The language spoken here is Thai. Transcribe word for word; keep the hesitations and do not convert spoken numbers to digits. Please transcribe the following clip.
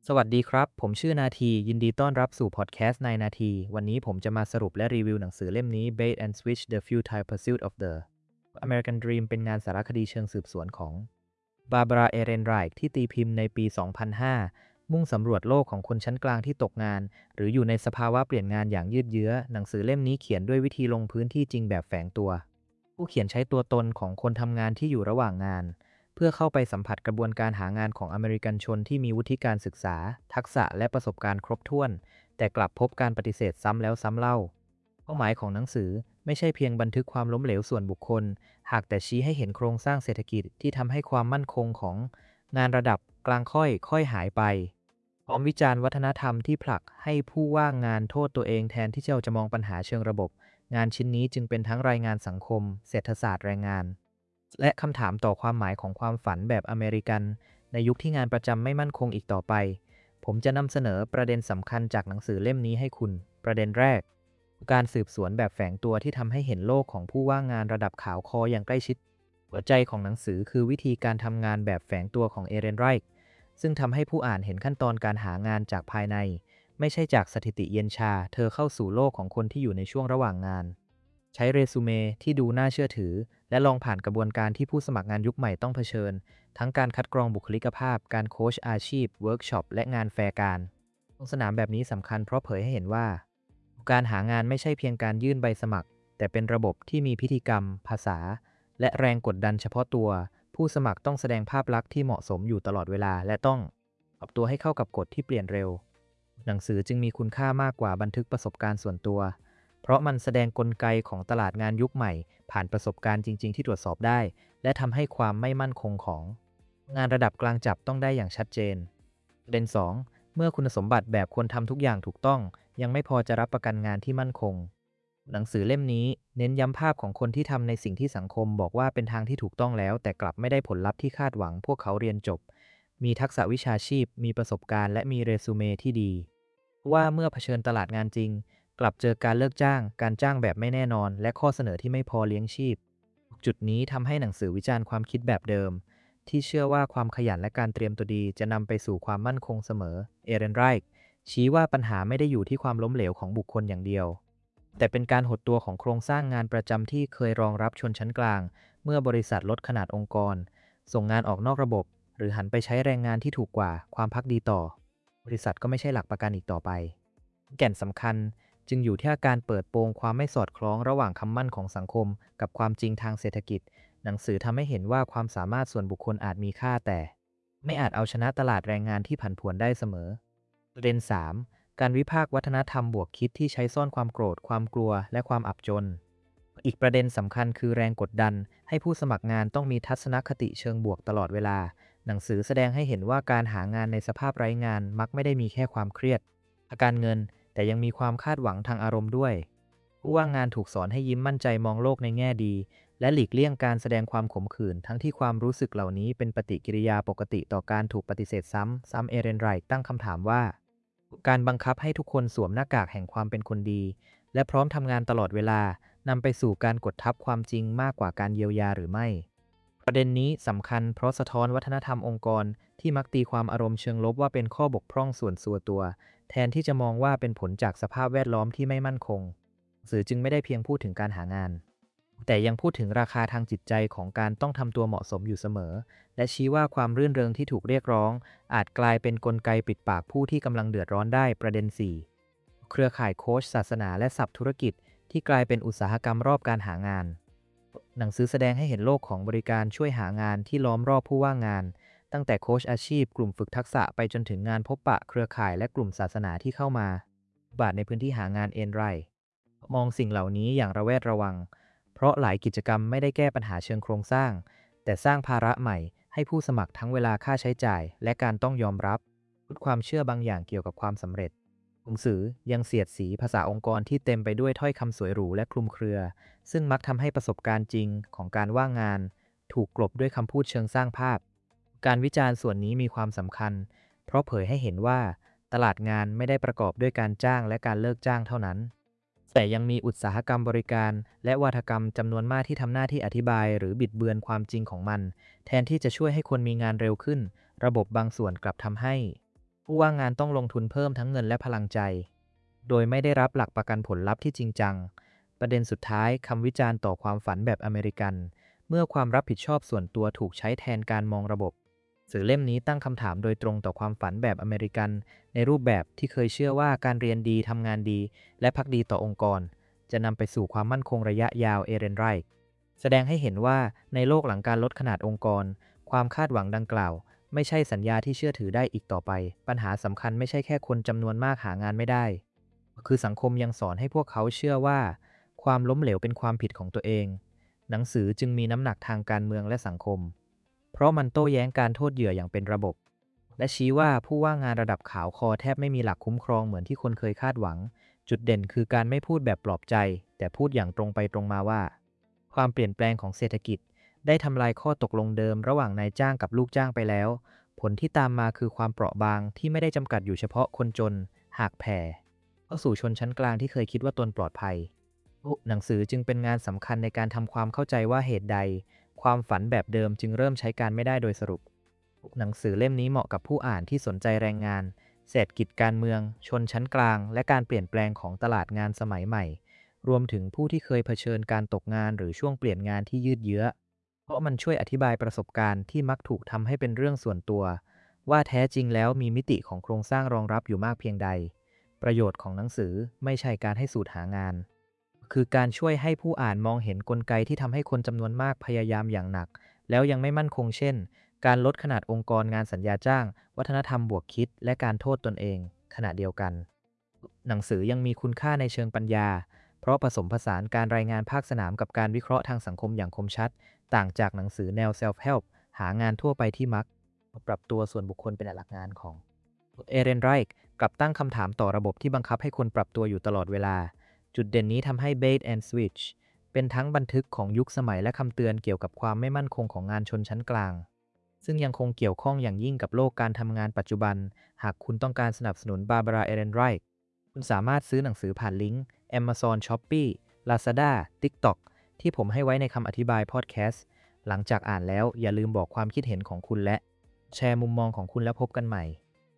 สวัสดีครับ ผมชื่อนาทียินดีต้อนรับสู่พอดแคสต์ในนาทีวันนี้ผมจะมาสรุปและรีวิวหนังสือเล่มนี้ Bait and Switch: The Futile Pursuit of the American Dream เป็นงานสารคดีเชิงสืบสวนของบาบาราเอเรนไรท์ที่ตีพิมพ์ในปี สองพันห้า มุ่งสำรวจโลกของคนชั้นกลางที่ตกงาน หรืออยู่ในสภาวะเปลี่ยนงานอย่างยืดเยื้อหนังสือเล่มนี้เขียนด้วยวิธีลงพื้นที่จริงแบบแฝงตัวผู้เขียนใช้ตัวตนของคนทำงานที่อยู่ระหว่างงาน เพื่อเข้าไปสัมผัสกระบวนการหางานของอเมริกันชนที่มีวุฒิการศึกษาทักษะและประสบการณ์ครบถ้วนแต่กลับพบการปฏิเสธซ้ำแล้วซ้ำเล่าเป้าหมายของหนังสือไม่ใช่เพียงบันทึกความล้มเหลวส่วนบุคคลหากแต่ชี้ให้เห็นโครงสร้างเศรษฐกิจที่ทำให้ความมั่นคงของงานระดับกลางค่อยค่อยหายไปพร้อมวิจารณ์วัฒนธรรมที่ผลักให้ผู้ว่างงานโทษตัวเองแทนที่จะมองปัญหาเชิงระบบงานชิ้นนี้จึงเป็นทั้งรายงานสังคมเศรษฐศาสตร์แรงงานและคำถามต่อความหมายของความฝันแบบอเมริกันในยุคที่งานประจำไม่มั่นคงอีกต่อไปผมจะนำเสนอประเด็นสำคัญจากหนังสือเล่มนี้ให้คุณประเด็นแรกการสืบสวนแบบแฝงตัวที่ทำให้เห็นโลกของผู้ว่างงานระดับขาวคออย่างใกล้ชิดหัวใจของหนังสือคือวิธีการทำงานแบบแฝงตัวของเอเรนไรท์ซึ่งทำให้ผู้อ่านเห็นขั้นตอนการหางานจากภายในไม่ใช่จากสถิติเย็นชาเธอเข้าสู่โลกของคนที่อยู่ในช่วงระหว่างงานใช้เรซูเม่ที่ดูน่าเชื่อถือและลองผ่านกระบวนการที่ผู้สมัครงานยุคใหม่ต้องเผชิญทั้งการคัดกรองบุคลิกภาพการโค้ชอาชีพเวิร์กช็อปและงานแฟร์การลงสนามแบบนี้สำคัญเพราะเผยให้เห็นว่าการหางานไม่ใช่เพียงการยื่นใบสมัครแต่เป็นระบบที่มีพิธีกรรมภาษาและแรงกดดันเฉพาะตัวผู้สมัครต้องแสดงภาพลักษณ์ที่เหมาะสมอยู่ตลอดเวลาและต้องปรับตัวให้เข้ากับกฎที่เปลี่ยนเร็วหนังสือจึงมีคุณค่ามากกว่าบันทึกประสบการณ์ส่วนตัวเพราะมันแสดงกลไกของตลาดงานยุคใหม่ผ่านประสบการณ์จริงๆที่ตรวจสอบได้และทำให้ความไม่มั่นคงของงานระดับกลางจับต้องได้อย่างชัดเจนประเด็นสองเมื่อคุณสมบัติแบบควรทำทุกอย่างถูกต้องยังไม่พอจะรับประกันงานที่มั่นคงหนังสือเล่มนี้เน้นย้ำภาพของคนที่ทำในสิ่งที่สังคมบอกว่าเป็นทางที่ถูกต้องแล้วแต่กลับไม่ได้ผลลัพธ์ที่คาดหวังพวกเขาเรียนจบมีทักษะวิชาชีพมีประสบการณ์และมีเรซูเม่ที่ดีว่าเมื่อเผชิญตลาดงานจริงกลับเจอการเลิกจ้างการจ้างแบบไม่แน่นอนและข้อเสนอที่ไม่พอเลี้ยงชีพจุดนี้ทำให้หนังสือวิจารณ์ความคิดแบบเดิมที่เชื่อว่าความขยันและการเตรียมตัวดีจะนำไปสู่ความมั่นคงเสมอเอเรนไรท์ชี้ว่าปัญหาไม่ได้อยู่ที่ความล้มเหลวของบุคคลอย่างเดียวแต่เป็นการหดตัวของโครงสร้างงานประจำที่เคยรองรับชนชั้นกลางเมื่อบริษัทลดขนาดองค์กรส่งงานออกนอกระบบหรือหันไปใช้แรงงานที่ถูกกว่าความพักดีต่อบริษัทก็ไม่ใช่หลักประกันอีกต่อไปแก่นสำคัญจึงอยู่ที่การเปิดโปงความไม่สอดคล้องระหว่างคำมั่นของสังคมกับความจริงทางเศรษฐกิจหนังสือทำให้เห็นว่าความสามารถส่วนบุคคลอาจมีค่าแต่ไม่อาจเอาชนะตลาดแรงงานที่ผันผวนได้เสมอประเด็นสามการวิพากษ์วัฒนธรรมบวกคิดที่ใช้ซ่อนความโกรธความกลัวและความอับจนอีกประเด็นสำคัญคือแรงกดดันให้ผู้สมัครงานต้องมีทัศนคติเชิงบวกตลอดเวลาหนังสือแสดงให้เห็นว่าการหางานในสภาพไร้งานมักไม่ได้มีแค่ความเครียดทางการเงินแต่ยังมีความคาดหวังทางอารมณ์ด้วยผู้ว่างงานถูกสอนให้ยิ้มมั่นใจมองโลกในแง่ดีและหลีกเลี่ยงการแสดงความขมขื่นทั้งที่ความรู้สึกเหล่านี้เป็นปฏิกิริยาปกติต่อการถูกปฏิเสธซ้ำซ้ำเอเรนไรท์ตั้งคำถามว่าการบังคับให้ทุกคนสวมหน้ากากแห่งความเป็นคนดีและพร้อมทำงานตลอดเวลานำไปสู่การกดทับความจริงมากกว่าการเยียวยาหรือไม่ประเด็นนี้สำคัญเพราะสะท้อนวัฒนธรรมองค์กรที่มักตีความอารมณ์เชิงลบว่าเป็นข้อบกพร่องส่วนส่วนตัวแทนที่จะมองว่าเป็นผลจากสภาพแวดล้อมที่ไม่มั่นคงสื่อจึงไม่ได้เพียงพูดถึงการหางานแต่ยังพูดถึงราคาทางจิตใจของการต้องทำตัวเหมาะสมอยู่เสมอและชี้ว่าความรื่นเริงที่ถูกเรียกร้องอาจกลายเป็นกลไกปิดปากผู้ที่กำลังเดือดร้อนได้ประเด็นสี่เครือข่ายโค้ชศาสนาและศัพท์ธุรกิจที่กลายเป็นอุตสาหกรรมรอบการหางานหนังสือแสดงให้เห็นโลกของบริการช่วยหางานที่ล้อมรอบผู้ว่างงานตั้งแต่โค้ชอาชีพกลุ่มฝึกทักษะไปจนถึงงานพบปะเครือข่ายและกลุ่มศาสนาที่เข้ามาบาทในพื้นที่หางานเอนไรมองสิ่งเหล่านี้อย่างระแวดระวังเพราะหลายกิจกรรมไม่ได้แก้ปัญหาเชิงโครงสร้างแต่สร้างภาระใหม่ให้ผู้สมัครทั้งเวลาค่าใช้จ่ายและการต้องยอมรับความเชื่อบางอย่างเกี่ยวกับความสำเร็จหนังสือยังเสียดสีภาษาองค์กรที่เต็มไปด้วยถ้อยคำสวยหรูและคลุมเครือซึ่งมักทำให้ประสบการณ์จริงของการว่างงานถูกกลบด้วยคำพูดเชิงสร้างภาพการวิจารณ์ส่วนนี้มีความสำคัญเพราะเผยให้เห็นว่าตลาดงานไม่ได้ประกอบด้วยการจ้างและการเลิกจ้างเท่านั้นแต่ยังมีอุตสาหกรรมบริการและวาทกรรมจำนวนมากที่ทำหน้าที่อธิบายหรือบิดเบือนความจริงของมันแทนที่จะช่วยให้คนมีงานเร็วขึ้นระบบบางส่วนกลับทำให้ผู้ว่างงานต้องลงทุนเพิ่มทั้งเงินและพลังใจ โดยไม่ได้รับหลักประกันผลลัพธ์ที่จริงจัง ประเด็นสุดท้ายคำวิจารณ์ต่อความฝันแบบอเมริกัน เมื่อความรับผิดชอบส่วนตัวถูกใช้แทนการมองระบบสื่อเล่มนี้ตั้งคำถามโดยตรงต่อความฝันแบบอเมริกันในรูปแบบที่เคยเชื่อว่าการเรียนดีทำงานดีและภักดีต่อองค์กรจะนำไปสู่ความมั่นคงระยะยาวเอเรนไรท์แสดงให้เห็นว่าในโลกหลังการลดขนาดองค์กรความคาดหวังดังกล่าวไม่ใช่สัญญาที่เชื่อถือได้อีกต่อไปปัญหาสำคัญไม่ใช่แค่คนจำนวนมากหางานไม่ได้คือสังคมยังสอนให้พวกเขาเชื่อว่าความล้มเหลวเป็นความผิดของตัวเองหนังสือจึงมีน้ำหนักทางการเมืองและสังคมเพราะมันโต้แย้งการโทษเหยื่ออย่างเป็นระบบและชี้ว่าผู้ว่างงานระดับขาวคอแทบไม่มีหลักคุ้มครองเหมือนที่คนเคยคาดหวังจุดเด่นคือการไม่พูดแบบปลอบใจแต่พูดอย่างตรงไปตรงมาว่าความเปลี่ยนแปลงของเศรษฐกิจได้ทำลายข้อตกลงเดิมระหว่างนายจ้างกับลูกจ้างไปแล้วผลที่ตามมาคือความเปราะบางที่ไม่ได้จำกัดอยู่เฉพาะคนจนหากแผ่เข้าสู่ชนชั้นกลางที่เคยคิดว่าตนปลอดภัยหนังสือจึงเป็นงานสำคัญในการทำความเข้าใจว่าเหตุใดความฝันแบบเดิมจึงเริ่มใช้การไม่ได้โดยสรุปหนังสือเล่มนี้เหมาะกับผู้อ่านที่สนใจแรงงานเศรษฐกิจการเมืองชนชั้นกลางและการเปลี่ยนแปลงของตลาดงานสมัยใหม่รวมถึงผู้ที่เคยเผชิญการตกงานหรือช่วงเปลี่ยนงานที่ยืดเยื้อเพราะมันช่วยอธิบายประสบการณ์ที่มักถูกทำให้เป็นเรื่องส่วนตัวว่าแท้จริงแล้วมีมิติของโครงสร้างรองรับอยู่มากเพียงใดประโยชน์ของหนังสือไม่ใช่การให้สูตรหางานคือการช่วยให้ผู้อ่านมองเห็นกลไกที่ทำให้คนจำนวนมากพยายามอย่างหนักแล้วยังไม่มั่นคงเช่นการลดขนาดองค์กรงานสัญญาจ้างวัฒนธรรมบวกคิดและการโทษตนเองขณะเดียวกันหนังสือยังมีคุณค่าในเชิงปัญญาเพราะผสมผสานการรายงานภาคสนามกับการวิเคราะห์ทางสังคมอย่างคมชัดต่างจากหนังสือแนว self-help หางานทั่วไปที่มักปรับตัวส่วนบุคคลเป็นหลักงานของเอเรนไรท์กลับตั้งคำถามต่อระบบที่บังคับให้คนปรับตัวอยู่ตลอดเวลาจุดเด่นนี้ทำให้ Bait and Switch เป็นทั้งบันทึกของยุคสมัยและคำเตือนเกี่ยวกับความไม่มั่นคงของงานชนชั้นกลางซึ่งยังคงเกี่ยวข้องอย่างยิ่งกับโลกการทำงานปัจจุบันหากคุณต้องการสนับสนุนบาร์บาราเอเรนไรท์คุณสามารถซื้อหนังสือผ่านลิงก์ Amazon Shopee Lazada TikTok ที่ผมให้ไว้ในคำอธิบายพอดแคสต์หลังจากอ่านแล้วอย่าลืมบอกความคิดเห็นของคุณและแชร์มุมมองของคุณแล้วพบกันใหม่